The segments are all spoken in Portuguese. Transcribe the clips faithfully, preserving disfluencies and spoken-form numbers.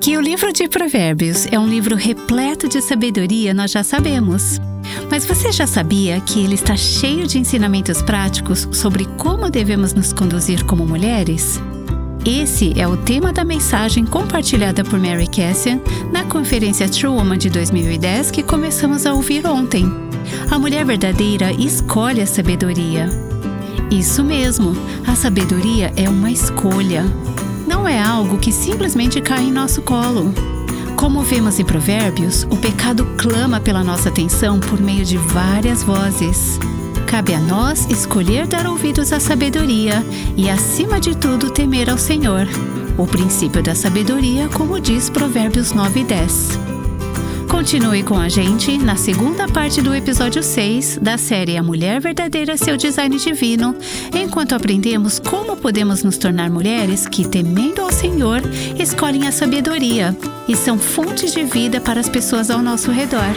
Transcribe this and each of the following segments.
Que o livro de Provérbios é um livro repleto de sabedoria, nós já sabemos. Mas você já sabia que ele está cheio de ensinamentos práticos sobre como devemos nos conduzir como mulheres? Esse é o tema da mensagem compartilhada por Mary Cassian na conferência True Woman de dois mil e dez que começamos a ouvir ontem. A mulher verdadeira escolhe a sabedoria. Isso mesmo, a sabedoria é uma escolha. Não é algo que simplesmente cai em nosso colo. Como vemos em Provérbios, o pecado clama pela nossa atenção por meio de várias vozes. Cabe a nós escolher dar ouvidos à sabedoria e, acima de tudo, temer ao Senhor. O princípio da sabedoria, como diz Provérbios nove e dez. Continue com a gente na segunda parte do episódio seis da série A Mulher Verdadeira, Seu Design Divino, enquanto aprendemos como podemos nos tornar mulheres que, temendo ao Senhor, escolhem a sabedoria e são fontes de vida para as pessoas ao nosso redor.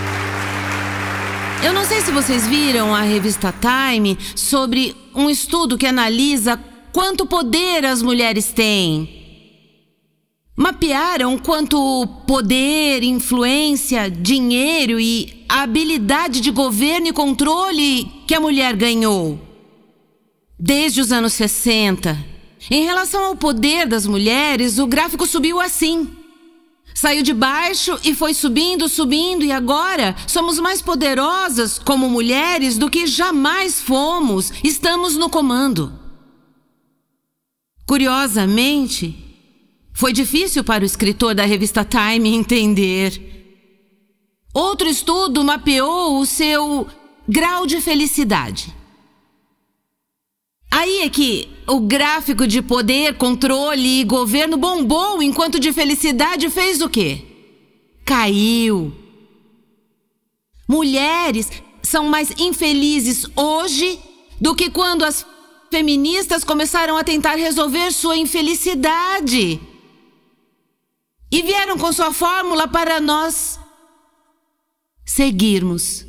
Eu não sei se vocês viram a revista Time sobre um estudo que analisa quanto poder as mulheres têm. Mapearam quanto poder, influência, dinheiro e habilidade de governo e controle que a mulher ganhou desde os anos sessenta. Em relação ao poder das mulheres, o gráfico subiu assim. Saiu de baixo e foi subindo, subindo, e agora somos mais poderosas como mulheres do que jamais fomos. Estamos no comando. Curiosamente, foi difícil para o escritor da revista Time entender. Outro estudo mapeou o seu grau de felicidade. Aí é que o gráfico de poder, controle e governo bombou, enquanto de felicidade fez o quê? Caiu. Mulheres são mais infelizes hoje do que quando as feministas começaram a tentar resolver sua infelicidade. E vieram com sua fórmula para nós seguirmos.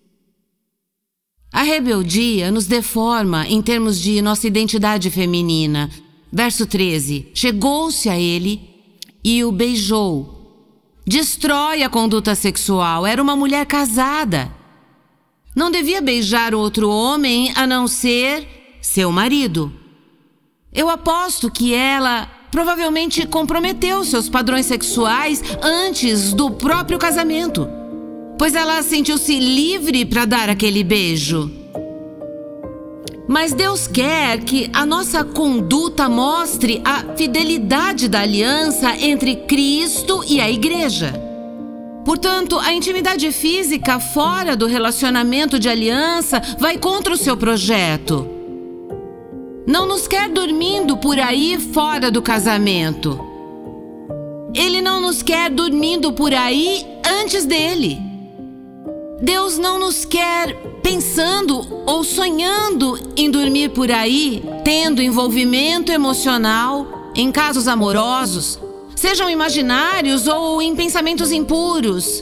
A rebeldia nos deforma em termos de nossa identidade feminina. Verso treze. Chegou-se a ele e o beijou. Destrói a conduta sexual. Era uma mulher casada. Não devia beijar outro homem a não ser seu marido. Eu aposto que ela provavelmente comprometeu seus padrões sexuais antes do próprio casamento, pois ela sentiu-se livre para dar aquele beijo. Mas Deus quer que a nossa conduta mostre a fidelidade da aliança entre Cristo e a igreja. Portanto, a intimidade física fora do relacionamento de aliança vai contra o seu projeto. Não nos quer dormindo por aí fora do casamento. Ele não nos quer dormindo por aí antes dele. Deus não nos quer pensando ou sonhando em dormir por aí, tendo envolvimento emocional em casos amorosos, sejam imaginários ou em pensamentos impuros.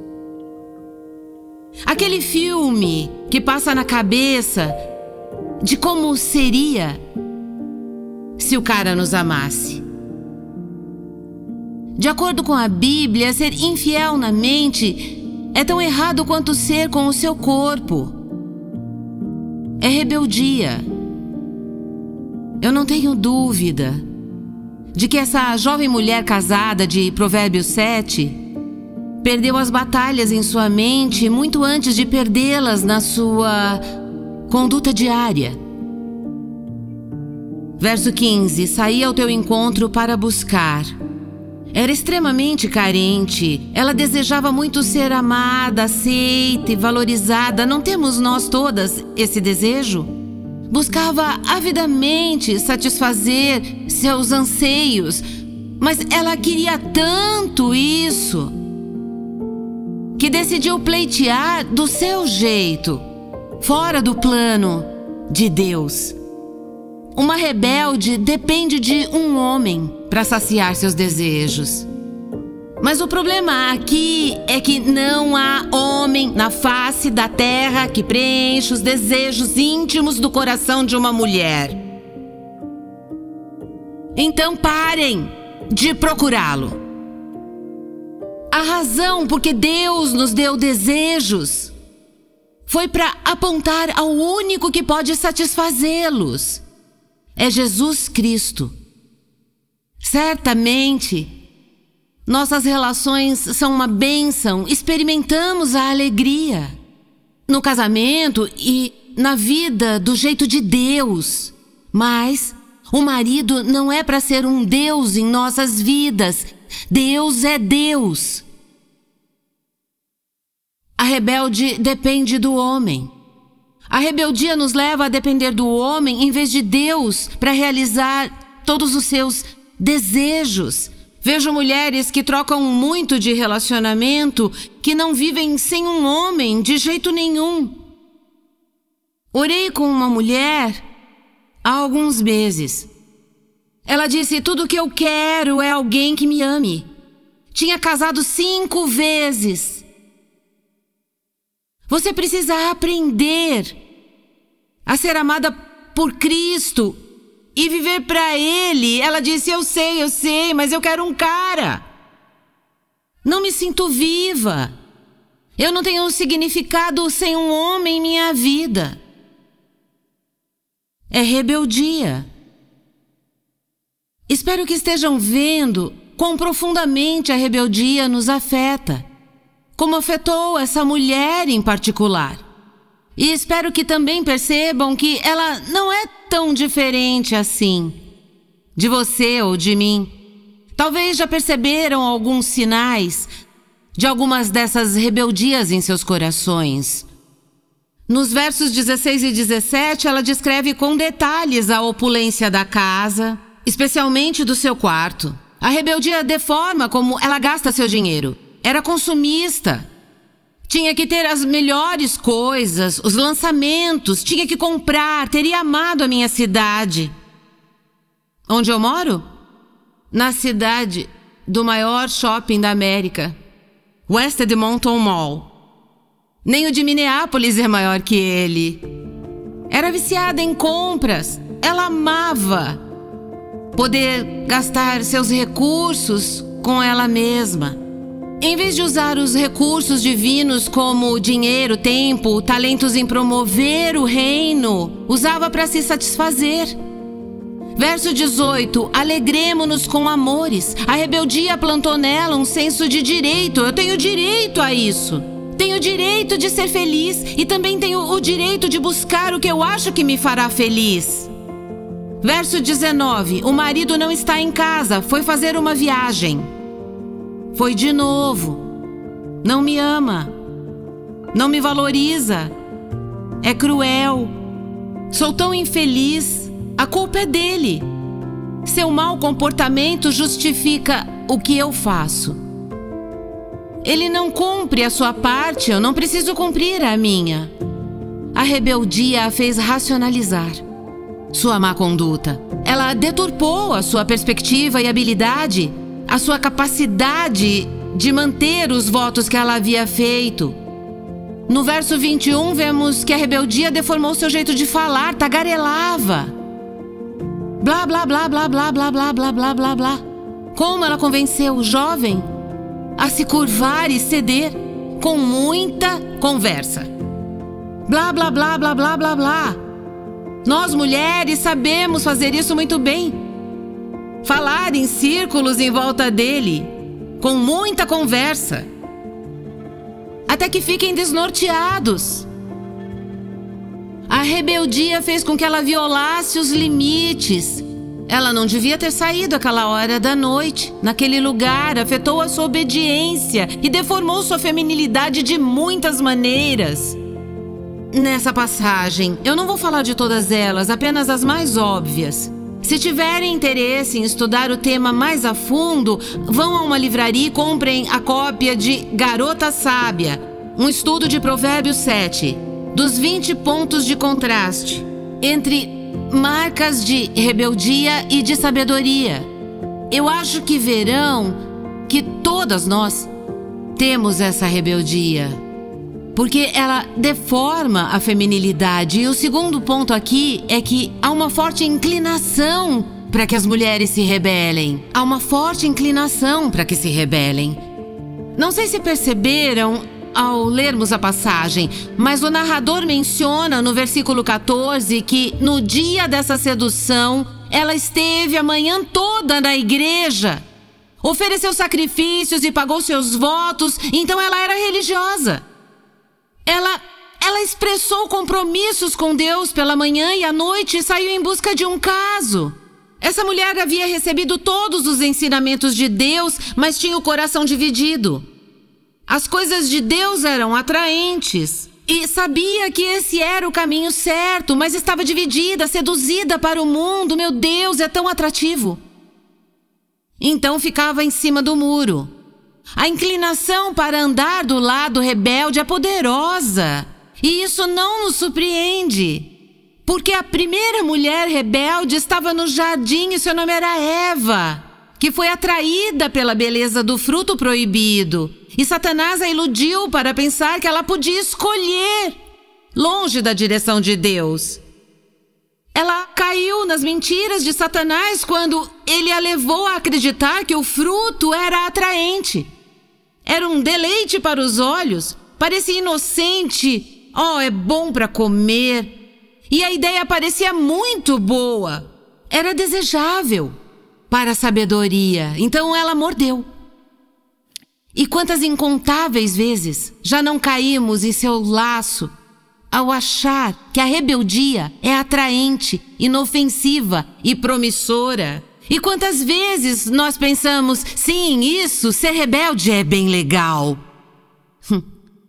Aquele filme que passa na cabeça de como seria se o cara nos amasse. De acordo com a Bíblia, ser infiel na mente é tão errado quanto ser com o seu corpo. É rebeldia. Eu não tenho dúvida de que essa jovem mulher casada de Provérbios sete perdeu as batalhas em sua mente muito antes de perdê-las na sua conduta diária. Verso quinze. Saí ao teu encontro para buscar. Era extremamente carente. Ela desejava muito ser amada, aceita e valorizada. Não temos nós todas esse desejo? Buscava avidamente satisfazer seus anseios, mas ela queria tanto isso que decidiu pleitear do seu jeito, fora do plano de Deus. Uma rebelde depende de um homem para saciar seus desejos. Mas o problema aqui é que não há homem na face da terra que preencha os desejos íntimos do coração de uma mulher. Então parem de procurá-lo. a razão por que Deus nos deu desejos foi para apontar ao único que pode satisfazê-los. É Jesus Cristo. Certamente, nossas relações são uma bênção, experimentamos a alegria no casamento e na vida do jeito de Deus. Mas o marido não é para ser um Deus em nossas vidas. Deus é Deus. A rebelde depende do homem. A rebeldia nos leva a depender do homem em vez de Deus para realizar todos os seus desejos. Vejo mulheres que trocam muito de relacionamento, que não vivem sem um homem de jeito nenhum. Orei com uma mulher há alguns meses. Ela disse: tudo o que eu quero é alguém que me ame. Tinha casado cinco vezes. Você precisa aprender a ser amada por Cristo e viver para Ele. Ela disse: eu sei, eu sei, mas eu quero um cara. Não me sinto viva. Eu não tenho um significado sem um homem em minha vida. É rebeldia. Espero que estejam vendo quão profundamente a rebeldia nos afeta, como afetou essa mulher em particular. E espero que também percebam que ela não é tão diferente assim de você ou de mim. Talvez já perceberam alguns sinais de algumas dessas rebeldias em seus corações. Nos versos dezesseis e dezessete, ela descreve com detalhes a opulência da casa, especialmente do seu quarto. A rebeldia deforma como ela gasta seu dinheiro. Era consumista. Tinha que ter as melhores coisas, os lançamentos, tinha que comprar, teria amado a minha cidade. Onde eu moro? Na cidade do maior shopping da América, West Edmonton Mall. Nem o de Minneapolis é maior que ele. Era viciada em compras. Ela amava poder gastar seus recursos com ela mesma. Em vez de usar os recursos divinos como dinheiro, tempo, talentos em promover o reino, usava para se satisfazer. Verso dezoito, alegremo-nos com amores. A rebeldia plantou nela um senso de direito. Eu tenho direito a isso. Tenho o direito de ser feliz e também tenho o direito de buscar o que eu acho que me fará feliz. Verso dezenove, o marido não está em casa, foi fazer uma viagem. Foi de novo. Não me ama. Não me valoriza. É cruel. Sou tão infeliz. A culpa é dele. Seu mau comportamento justifica o que eu faço. Ele não cumpre a sua parte, eu não preciso cumprir a minha. A rebeldia a fez racionalizar sua má conduta. Ela deturpou a sua perspectiva e habilidade, a sua capacidade de manter os votos que ela havia feito. No verso vinte e um, vemos que a rebeldia deformou seu jeito de falar, tagarelava. Blá, blá, blá, blá, blá, blá, blá, blá, blá, blá, blá. Como ela convenceu o jovem a se curvar e ceder com muita conversa. Blá, blá, blá, blá, blá, blá, blá. Nós, mulheres, sabemos fazer isso muito bem. Falar em círculos em volta dele, com muita conversa, até que fiquem desnorteados. A rebeldia fez com que ela violasse os limites. Ela não devia ter saído àquela hora da noite, naquele lugar, afetou a sua obediência e deformou sua feminilidade de muitas maneiras. Nessa passagem, eu não vou falar de todas elas, apenas as mais óbvias. Se tiverem interesse em estudar o tema mais a fundo, vão a uma livraria e comprem a cópia de Garota Sábia, um estudo de Provérbios sete, dos vinte pontos de contraste entre marcas de rebeldia e de sabedoria. Eu acho que verão que todas nós temos essa rebeldia, porque ela deforma a feminilidade. E o segundo ponto aqui é que há uma forte inclinação para que as mulheres se rebelem. Há uma forte inclinação para que se rebelem. Não sei se perceberam ao lermos a passagem, mas o narrador menciona no versículo quatorze que no dia dessa sedução, ela esteve a manhã toda na igreja, ofereceu sacrifícios e pagou seus votos, então ela era religiosa. Ela, ela expressou compromissos com Deus pela manhã e à noite e saiu em busca de um caso. Essa mulher havia recebido todos os ensinamentos de Deus, mas tinha o coração dividido. As coisas de Deus eram atraentes e sabia que esse era o caminho certo, mas estava dividida, seduzida para o mundo. Meu Deus, é tão atrativo. Então ficava em cima do muro. A inclinação para andar do lado rebelde é poderosa. E isso não nos surpreende. Porque a primeira mulher rebelde estava no jardim e seu nome era Eva, que foi atraída pela beleza do fruto proibido. E Satanás a iludiu para pensar que ela podia escolher, longe da direção de Deus. Ela caiu nas mentiras de Satanás quando ele a levou a acreditar que o fruto era atraente. Era um deleite para os olhos, parecia inocente. Oh, é bom para comer. E a ideia parecia muito boa. Era desejável para a sabedoria. Então ela mordeu. E quantas incontáveis vezes já não caímos em seu laço ao achar que a rebeldia é atraente, inofensiva e promissora. E quantas vezes nós pensamos, sim, isso, ser rebelde é bem legal. Hum.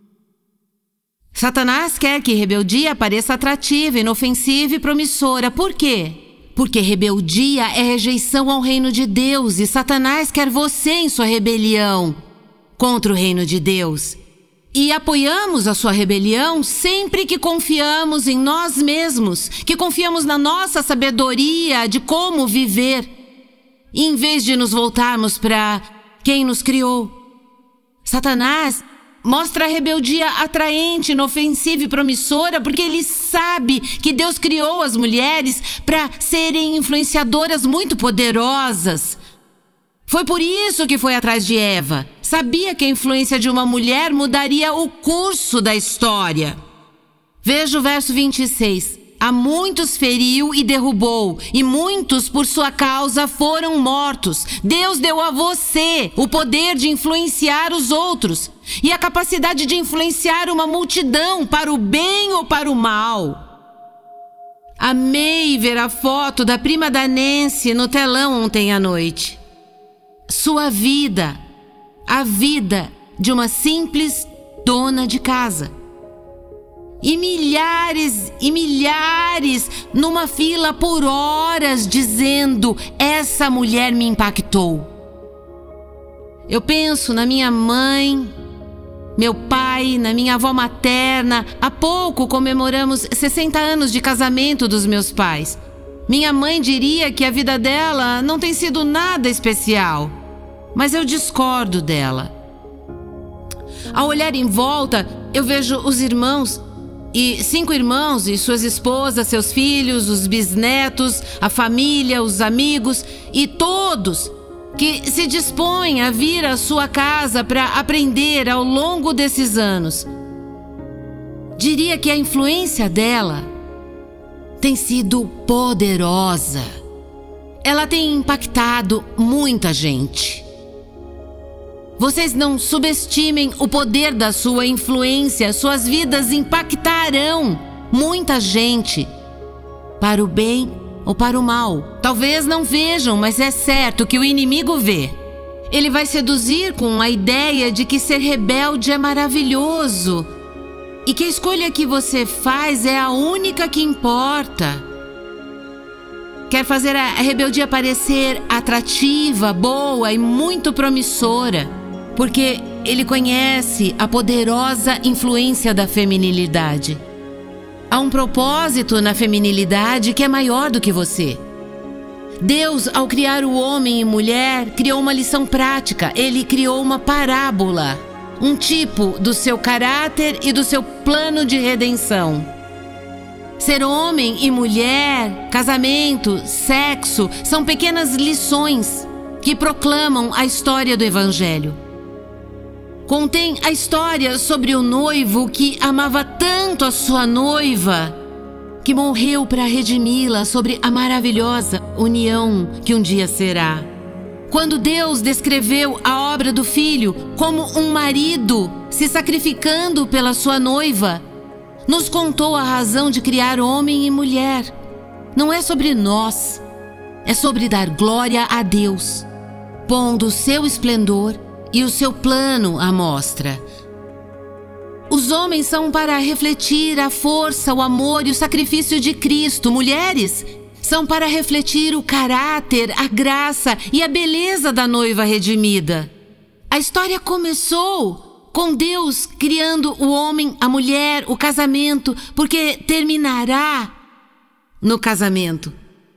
Satanás quer que rebeldia pareça atrativa, inofensiva e promissora. Por quê? Porque rebeldia é rejeição ao reino de Deus e Satanás quer você em sua rebelião contra o reino de Deus. E apoiamos a sua rebelião sempre que confiamos em nós mesmos, que confiamos na nossa sabedoria de como viver, em vez de nos voltarmos para quem nos criou. Satanás mostra a rebeldia atraente, inofensiva e promissora porque ele sabe que Deus criou as mulheres para serem influenciadoras muito poderosas. Foi por isso que foi atrás de Eva. Sabia que a influência de uma mulher mudaria o curso da história. Veja o verso vinte e seis. A muitos feriu e derrubou, e muitos por sua causa foram mortos. Deus deu a você o poder de influenciar os outros e a capacidade de influenciar uma multidão para o bem ou para o mal. Amei ver a foto da prima da Nancy no telão ontem à noite. Sua vida, a vida de uma simples dona de casa. E milhares e milhares numa fila por horas dizendo, essa mulher me impactou. Eu penso na minha mãe, meu pai, na minha avó materna. Há pouco comemoramos sessenta anos de casamento dos meus pais. Minha mãe diria que a vida dela não tem sido nada especial, mas eu discordo dela. Ao olhar em volta, eu vejo os irmãos, e cinco irmãos e suas esposas, seus filhos, os bisnetos, a família, os amigos e todos que se dispõem a vir à sua casa para aprender ao longo desses anos. Diria que a influência dela tem sido poderosa. Ela tem impactado muita gente. Vocês não subestimem o poder da sua influência. Suas vidas impactarão muita gente, para o bem ou para o mal. Talvez não vejam, mas é certo que o inimigo vê. Ele vai seduzir com a ideia de que ser rebelde é maravilhoso e que a escolha que você faz é a única que importa. Quer fazer a rebeldia parecer atrativa, boa e muito promissora, porque ele conhece a poderosa influência da feminilidade. Há um propósito na feminilidade que é maior do que você. Deus, ao criar o homem e mulher, criou uma lição prática. Ele criou uma parábola, um tipo do seu caráter e do seu plano de redenção. Ser homem e mulher, casamento, sexo, são pequenas lições que proclamam a história do Evangelho. contém a história sobre o noivo que amava tanto a sua noiva, que morreu para redimi-la sobre a maravilhosa união que um dia será. Quando Deus descreveu a obra do Filho como um marido se sacrificando pela sua noiva, nos contou a razão de criar homem e mulher. Não é sobre nós, é sobre dar glória a Deus, pondo o seu esplendor e o seu plano à mostra. Os homens são para refletir a força, o amor e o sacrifício de Cristo. Mulheres são para refletir o caráter, a graça e a beleza da noiva redimida. A história começou com Deus criando o homem, a mulher, o casamento, porque terminará no casamento.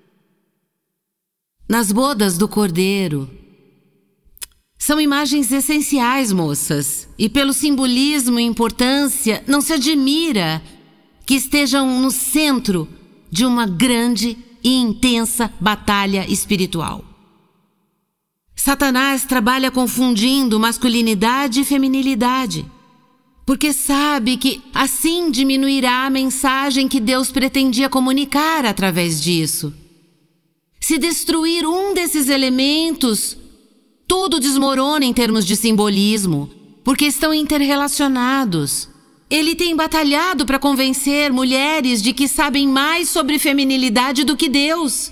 Nas bodas do Cordeiro. São imagens essenciais, moças, e pelo simbolismo e importância, não se admira que estejam no centro de uma grande e intensa batalha espiritual. Satanás trabalha confundindo masculinidade e feminilidade, porque sabe que assim diminuirá a mensagem que Deus pretendia comunicar através disso. Se destruir um desses elementos, tudo desmorona em termos de simbolismo, porque estão interrelacionados. Ele tem batalhado para convencer mulheres de que sabem mais sobre feminilidade do que Deus.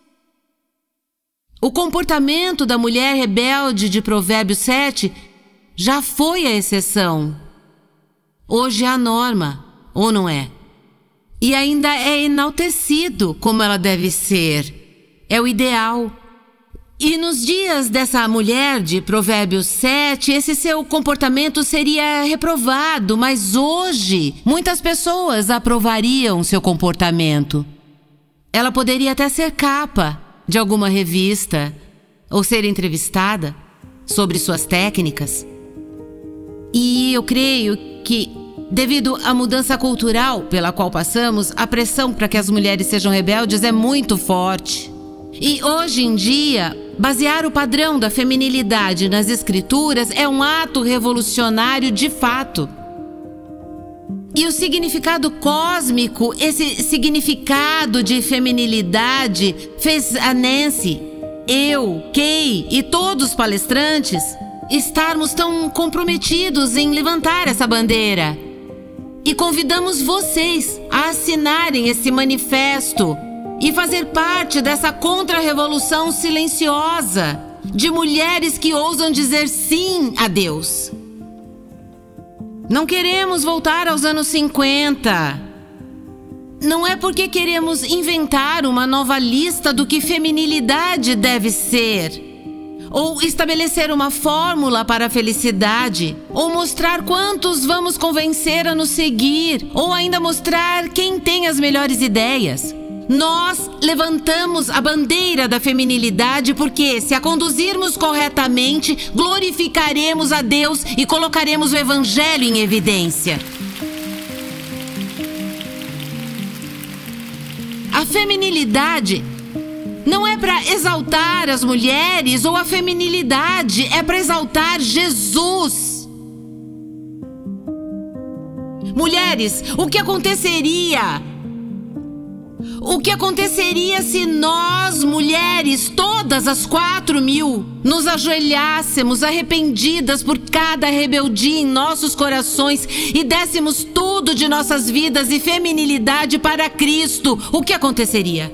O comportamento da mulher rebelde de Provérbios sete já foi a exceção. Hoje é a norma, ou não é? E ainda é enaltecido como ela deve ser. É o ideal. E nos dias dessa mulher de Provérbios sete, esse seu comportamento seria reprovado, mas hoje muitas pessoas aprovariam seu comportamento. Ela poderia até ser capa de alguma revista ou ser entrevistada sobre suas técnicas. E eu creio que, devido à mudança cultural pela qual passamos, a pressão para que as mulheres sejam rebeldes é muito forte. E hoje em dia, basear o padrão da feminilidade nas escrituras é um ato revolucionário de fato. E o significado cósmico, esse significado de feminilidade, fez a Nancy, eu, Kay e todos os palestrantes estarmos tão comprometidos em levantar essa bandeira. E convidamos vocês a assinarem esse manifesto e fazer parte dessa contra-revolução silenciosa de mulheres que ousam dizer sim a Deus. Não queremos voltar aos anos cinquenta. Não é porque queremos inventar uma nova lista do que feminilidade deve ser, ou estabelecer uma fórmula para a felicidade, ou mostrar quantos vamos convencer a nos seguir, ou ainda mostrar quem tem as melhores ideias. Nós levantamos a bandeira da feminilidade porque, se a conduzirmos corretamente, glorificaremos a Deus e colocaremos o Evangelho em evidência. A feminilidade não é para exaltar as mulheres, ou a feminilidade é para exaltar Jesus. Mulheres, o que aconteceria? O que aconteceria se nós, mulheres, todas as quatro mil, nos ajoelhássemos arrependidas por cada rebeldia em nossos corações e dessemos tudo de nossas vidas e feminilidade para Cristo? O que aconteceria?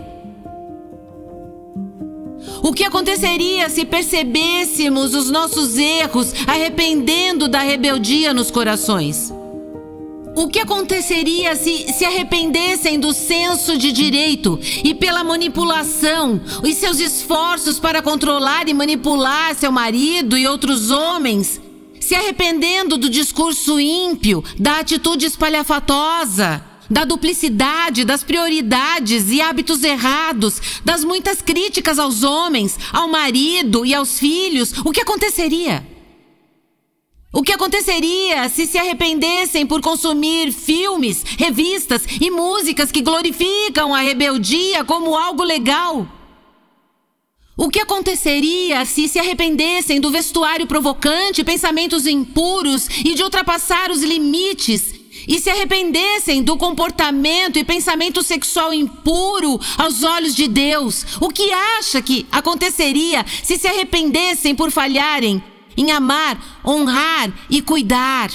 O que aconteceria se percebêssemos os nossos erros, arrependendo da rebeldia nos corações? O que aconteceria se se arrependessem do senso de direito e pela manipulação e seus esforços para controlar e manipular seu marido e outros homens, se arrependendo do discurso ímpio, da atitude espalhafatosa, da duplicidade, das prioridades e hábitos errados, das muitas críticas aos homens, ao marido e aos filhos? O que aconteceria? O que aconteceria se se arrependessem por consumir filmes, revistas e músicas que glorificam a rebeldia como algo legal? O que aconteceria se se arrependessem do vestuário provocante, pensamentos impuros e de ultrapassar os limites, e se arrependessem do comportamento e pensamento sexual impuro aos olhos de Deus? O que acha que aconteceria se se arrependessem por falharem em amar, honrar e cuidar?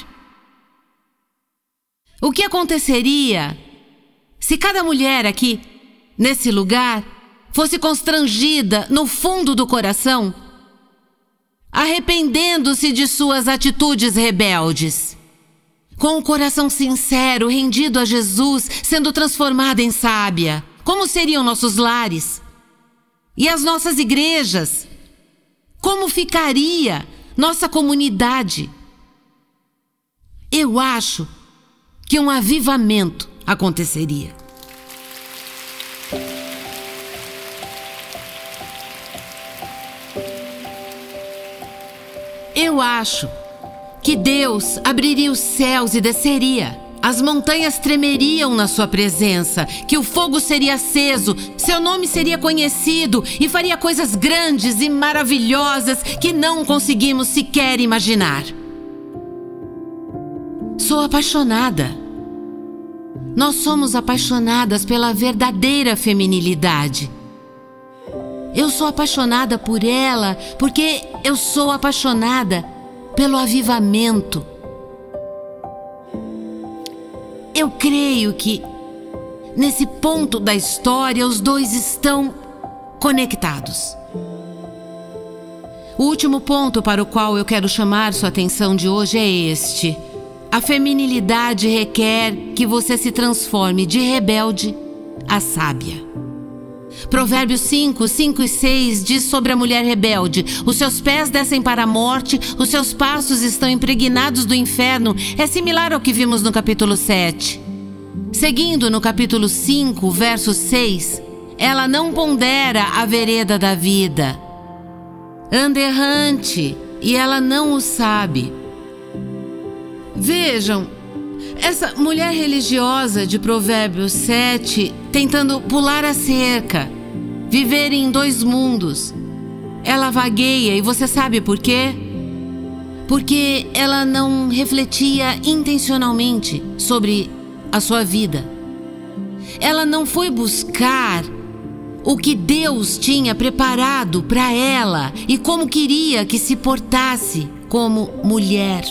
O que aconteceria se cada mulher aqui, nesse lugar, fosse constrangida no fundo do coração, arrependendo-se de suas atitudes rebeldes, com o coração sincero, rendido a Jesus, sendo transformada em sábia? Como seriam nossos lares? E as nossas igrejas? Como ficaria nossa comunidade? Eu acho que um avivamento aconteceria. Eu acho que Deus abriria os céus e desceria. As montanhas tremeriam na sua presença, que o fogo seria aceso, seu nome seria conhecido e faria coisas grandes e maravilhosas que não conseguimos sequer imaginar. Sou apaixonada. Nós somos apaixonadas pela verdadeira feminilidade. Eu sou apaixonada por ela porque eu sou apaixonada pelo avivamento. Eu creio que, nesse ponto da história, os dois estão conectados. O último ponto para o qual eu quero chamar sua atenção de hoje é este. A feminilidade requer que você se transforme de rebelde a sábia. Provérbios cinco, cinco e seis diz sobre a mulher rebelde: os seus pés descem para a morte, os seus passos estão impregnados do inferno. É similar ao que vimos no capítulo sete. Seguindo no capítulo cinco, verso seis, ela não pondera a vereda da vida. Anda errante, e ela não o sabe. Vejam, essa mulher religiosa de Provérbios sete, tentando pular a cerca, viver em dois mundos. Ela vagueia, e você sabe por quê? Porque ela não refletia intencionalmente sobre a sua vida. Ela não foi buscar o que Deus tinha preparado para ela e como queria que se portasse como mulher.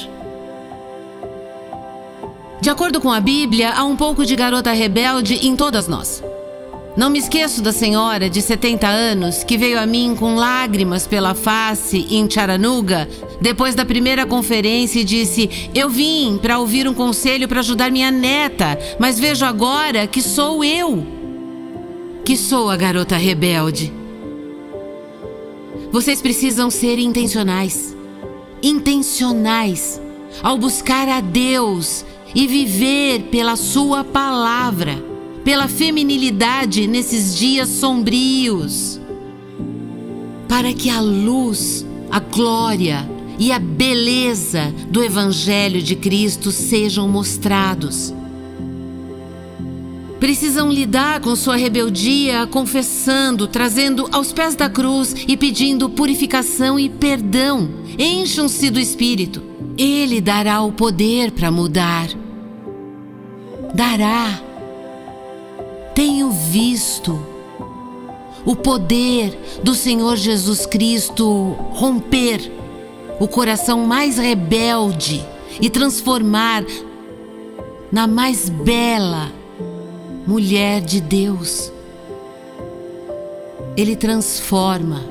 De acordo com a Bíblia, há um pouco de garota rebelde em todas nós. Não me esqueço da senhora de setenta anos que veio a mim com lágrimas pela face em Chattanooga, depois da primeira conferência, e disse: eu vim para ouvir um conselho para ajudar minha neta, mas vejo agora que sou eu, que sou a garota rebelde. Vocês precisam ser intencionais, intencionais, ao buscar a Deus e viver pela sua palavra, pela feminilidade nesses dias sombrios, para que a luz, a glória e a beleza do Evangelho de Cristo sejam mostrados. Precisam lidar com sua rebeldia, confessando, trazendo aos pés da cruz e pedindo purificação e perdão. Encham-se do Espírito. Ele dará o poder para mudar. Dará. Tenho visto o poder do Senhor Jesus Cristo romper o coração mais rebelde e transformar na mais bela mulher de Deus. Ele transforma.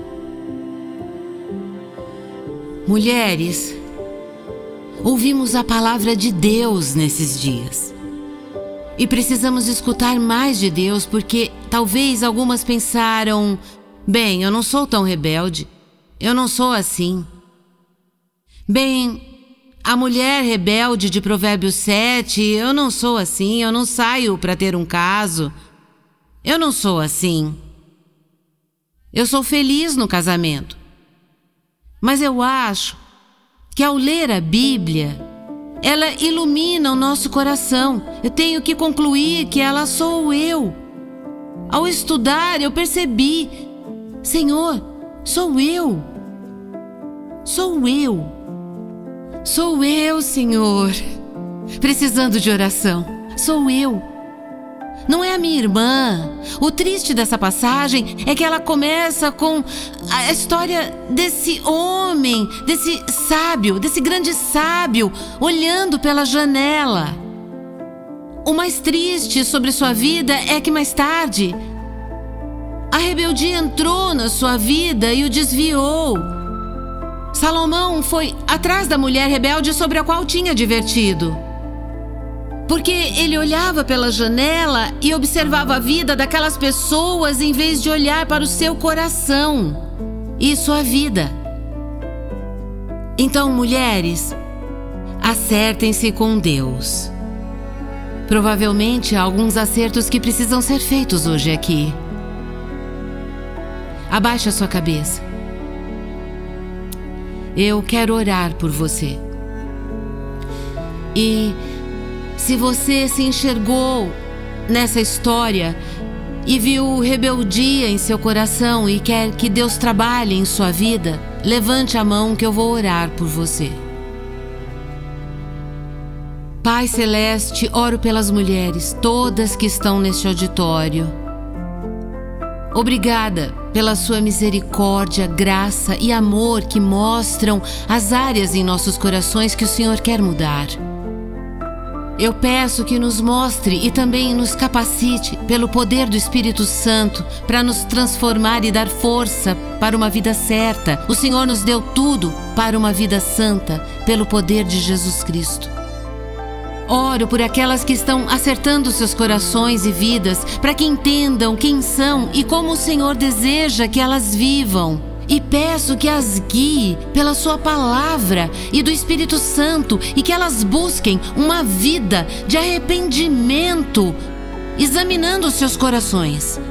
Mulheres, ouvimos a palavra de Deus nesses dias. E precisamos escutar mais de Deus, porque talvez algumas pensaram: bem, eu não sou tão rebelde, eu não sou assim. Bem, a mulher rebelde de Provérbios sete, eu não sou assim, eu não saio para ter um caso. Eu não sou assim. Eu sou feliz no casamento. Mas eu acho que ao ler a Bíblia, ela ilumina o nosso coração. Eu tenho que concluir que ela sou eu. Ao estudar, eu percebi: Senhor, Sou eu. Sou eu. Sou eu, Senhor. Precisando de oração. Sou eu. Não é a minha irmã. O triste dessa passagem é que ela começa com a história desse homem, desse sábio, desse grande sábio, olhando pela janela. O mais triste sobre sua vida é que mais tarde a rebeldia entrou na sua vida e o desviou. Salomão foi atrás da mulher rebelde sobre a qual tinha divertido. Porque ele olhava pela janela e observava a vida daquelas pessoas em vez de olhar para o seu coração e sua vida. Então, mulheres, acertem-se com Deus. Provavelmente há alguns acertos que precisam ser feitos hoje aqui. Abaixe a sua cabeça. Eu quero orar por você. E se você se enxergou nessa história e viu rebeldia em seu coração e quer que Deus trabalhe em sua vida, levante a mão que eu vou orar por você. Pai Celeste, oro pelas mulheres, todas que estão neste auditório. Obrigada pela sua misericórdia, graça e amor que mostram as áreas em nossos corações que o Senhor quer mudar. Eu peço que nos mostre e também nos capacite pelo poder do Espírito Santo para nos transformar e dar força para uma vida certa. O Senhor nos deu tudo para uma vida santa pelo poder de Jesus Cristo. Oro por aquelas que estão acertando seus corações e vidas para que entendam quem são e como o Senhor deseja que elas vivam. E peço que as guie pela sua palavra e do Espírito Santo e que elas busquem uma vida de arrependimento, examinando os seus corações.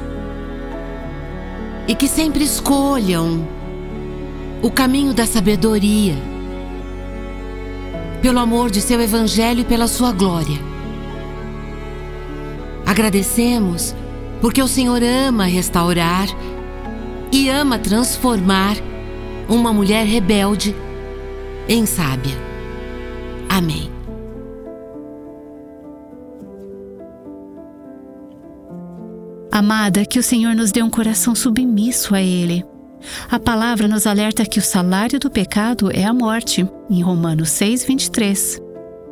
E que sempre escolham o caminho da sabedoria, pelo amor de seu Evangelho e pela sua glória. Agradecemos porque o Senhor ama restaurar e ama transformar uma mulher rebelde em sábia. Amém. Amada, que o Senhor nos dê um coração submisso a Ele. A palavra nos alerta que o salário do pecado é a morte, em Romanos seis, vinte e três.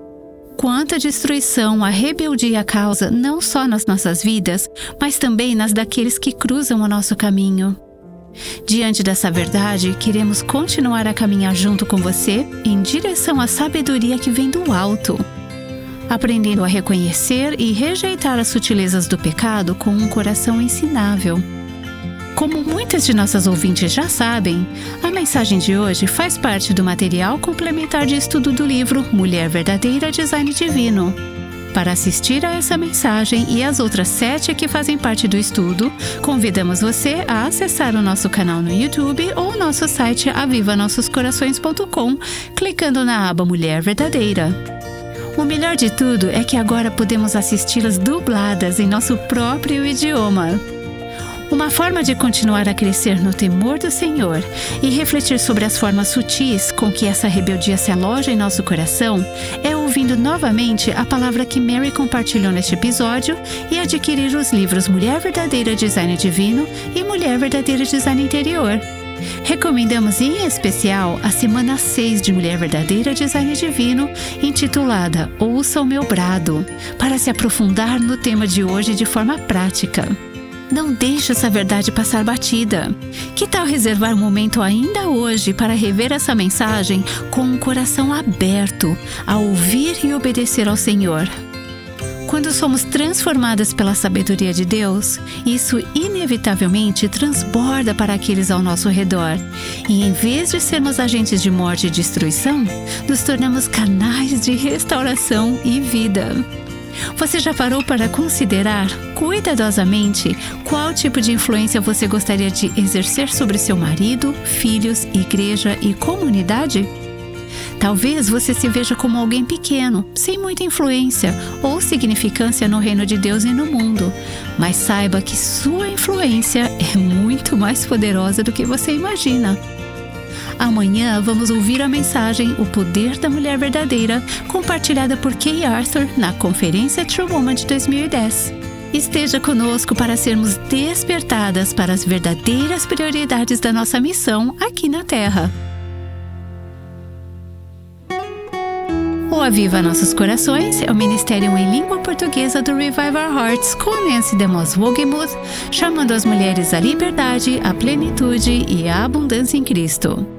Quanta destruição a rebeldia causa não só nas nossas vidas, mas também nas daqueles que cruzam o nosso caminho. Diante dessa verdade, queremos continuar a caminhar junto com você em direção à sabedoria que vem do alto, aprendendo a reconhecer e rejeitar as sutilezas do pecado com um coração ensinável. Como muitas de nossas ouvintes já sabem, a mensagem de hoje faz parte do material complementar de estudo do livro Mulher Verdadeira, Design Divino. Para assistir a essa mensagem e as outras sete que fazem parte do estudo, convidamos você a acessar o nosso canal no YouTube ou o nosso site aviva nossos corações ponto com, clicando na aba Mulher Verdadeira. O melhor de tudo é que agora podemos assisti-las dubladas em nosso próprio idioma. Uma forma de continuar a crescer no temor do Senhor e refletir sobre as formas sutis com que essa rebeldia se aloja em nosso coração é ouvindo novamente a palavra que Mary compartilhou neste episódio e adquirir os livros Mulher Verdadeira, Design Divino e Mulher Verdadeira, Design Interior. Recomendamos em especial a semana seis de Mulher Verdadeira, Design Divino, intitulada Ouça o Meu Brado, para se aprofundar no tema de hoje de forma prática. Não deixe essa verdade passar batida. Que tal reservar um momento ainda hoje para rever essa mensagem com um coração aberto a ouvir e obedecer ao Senhor? Quando somos transformadas pela sabedoria de Deus, isso inevitavelmente transborda para aqueles ao nosso redor. E em vez de sermos agentes de morte e destruição, nos tornamos canais de restauração e vida. Você já parou para considerar, cuidadosamente, qual tipo de influência você gostaria de exercer sobre seu marido, filhos, igreja e comunidade? Talvez você se veja como alguém pequeno, sem muita influência ou significância no reino de Deus e no mundo. Mas saiba que sua influência é muito mais poderosa do que você imagina. Amanhã vamos ouvir a mensagem O Poder da Mulher Verdadeira, compartilhada por Kay Arthur na Conferência True Woman de dois mil e dez. Esteja conosco para sermos despertadas para as verdadeiras prioridades da nossa missão aqui na Terra. O Aviva Nossos Corações é o ministério em língua portuguesa do Revive Our Hearts com Nancy DeMoss Wogemuth, chamando as mulheres à liberdade, à plenitude e à abundância em Cristo.